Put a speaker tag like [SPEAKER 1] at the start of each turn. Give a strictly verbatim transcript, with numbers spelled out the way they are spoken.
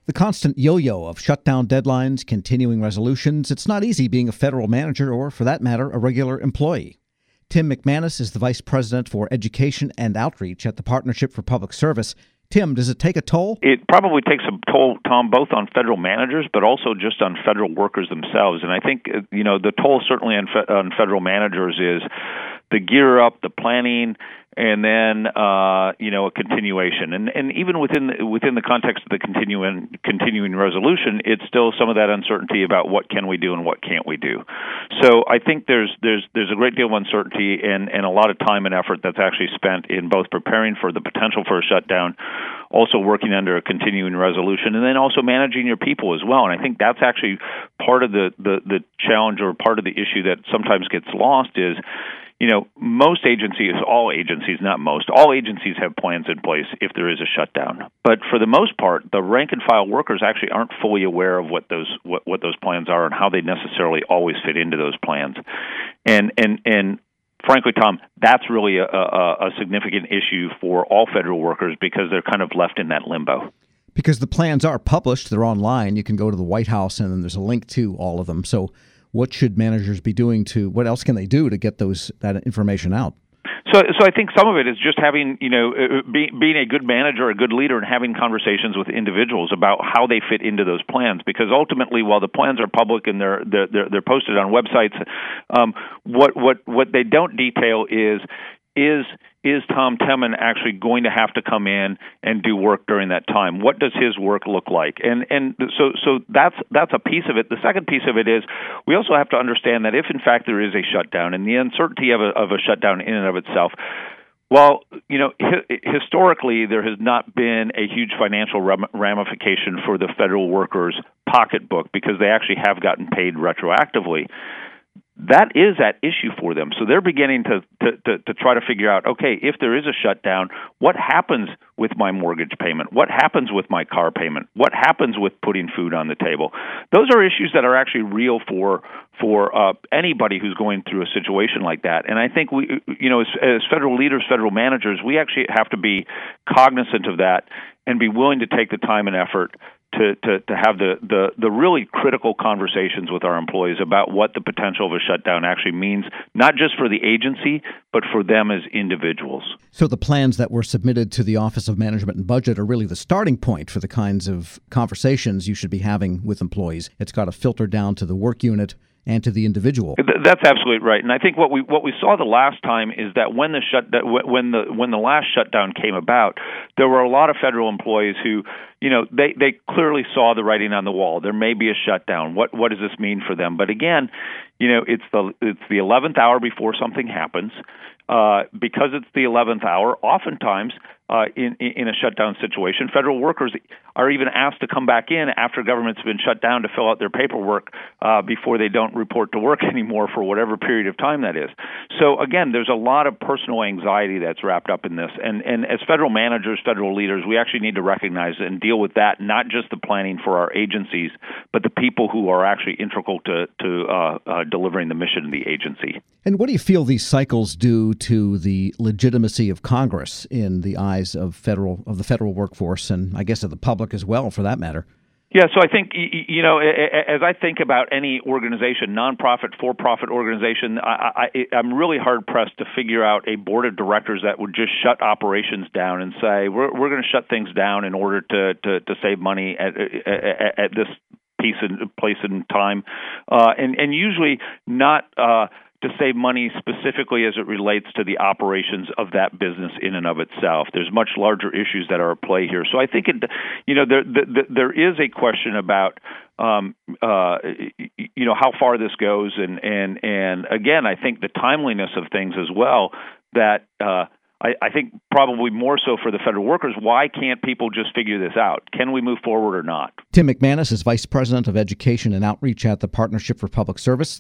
[SPEAKER 1] The constant yo-yo of shutdown deadlines, continuing resolutions, it's not easy being a federal manager or, for that matter, a regular employee. Tim McManus is the Vice President for Education and Outreach at the Partnership for Public Service. Tim, does it take a toll?
[SPEAKER 2] It probably takes a toll, Tom, both on federal managers, but also just on federal workers themselves. And I think, you know, the toll certainly on, fe- on federal managers is the gear up, the planning, and then uh, you know a continuation, and and even within the, within the context of the continuing continuing resolution, it's still some of that uncertainty about what can we do and what can't we do. So I think there's there's there's a great deal of uncertainty and, and a lot of time and effort that's actually spent in both preparing for the potential for a shutdown, also working under a continuing resolution, and then also managing your people as well. And I think that's actually part of the the, the challenge or part of the issue that sometimes gets lost is. You know, most agencies, all agencies, not most, all agencies have plans in place if there is a shutdown. But for the most part, the rank and file workers actually aren't fully aware of what those what, what those plans are and how they necessarily always fit into those plans. And and and frankly, Tom, that's really a, a, a significant issue for all federal workers because they're kind of left in that limbo.
[SPEAKER 1] Because the plans are published, they're online. You can go to the White House and then there's a link to all of them. So what should managers be doing to, what else can they do to get those that information out?
[SPEAKER 2] So, so I think some of it is just having, you know, be, being a good manager, a good leader, and having conversations with individuals about how they fit into those plans. Because ultimately, while the plans are public and they're they're they're posted on websites, um, what what what they don't detail is is is Tom Temin actually going to have to come in and do work during that time? What does his work look like? And and so so that's that's a piece of it. The second piece of it is we also have to understand that if in fact there is a shutdown and the uncertainty of a of a shutdown in and of itself, well, you know, hi- historically there has not been a huge financial ram- ramification for the federal workers' pocketbook because they actually have gotten paid retroactively. That is at issue for them. So they're beginning to, to, to, to try to figure out, okay, if there is a shutdown, what happens with my mortgage payment? What happens with my car payment? What happens with putting food on the table? Those are issues that are actually real for for uh, anybody who's going through a situation like that. And I think we, you know, as, as federal leaders, federal managers, we actually have to be cognizant of that and be willing to take the time and effort To, to, to have the, the, the really critical conversations with our employees about what the potential of a shutdown actually means, not just for the agency, but for them as individuals.
[SPEAKER 1] So the plans that were submitted to the Office of Management and Budget are really the starting point for the kinds of conversations you should be having with employees. It's got to filter down to the work unit and to the individual.
[SPEAKER 2] That's absolutely right, and I think what we what we saw the last time is that when the shut when the when the last shutdown came about, there were a lot of federal employees who, you know, they, they clearly saw the writing on the wall. There may be a shutdown. What what does this mean for them? But again, you know, it's the it's the eleventh hour before something happens. Uh, because it's the eleventh hour, oftentimes uh, in, in a shutdown situation, federal workers are even asked to come back in after government's been shut down to fill out their paperwork uh, before they don't report to work anymore for whatever period of time that is. So again, there's a lot of personal anxiety that's wrapped up in this. And, and as federal managers, federal leaders, we actually need to recognize and deal with that, not just the planning for our agencies, but the people who are actually integral to, to uh, uh, delivering the mission of the agency.
[SPEAKER 1] And what do you feel these cycles do to the legitimacy of Congress in the eyes of federal of the federal workforce and I guess of the public as well, for that matter?
[SPEAKER 2] Yeah, so I think, you know, as I think about any organization, nonprofit, for-profit organization, I, I, I'm really hard-pressed to figure out a board of directors that would just shut operations down and say, we're, we're going to shut things down in order to, to, to save money at, at, at this piece and place and time, uh, and, and usually not uh, to save money specifically as it relates to the operations of that business in and of itself. There's much larger issues that are at play here. So I think, it, you know, there, there, there is a question about, um, uh, you know, how far this goes. And, and, and again, I think the timeliness of things as well, that uh, I, I think probably more so for the federal workers, why can't people just figure this out? Can we move forward or not?
[SPEAKER 1] Tim McManus is Vice President of Education and Outreach at the Partnership for Public Service.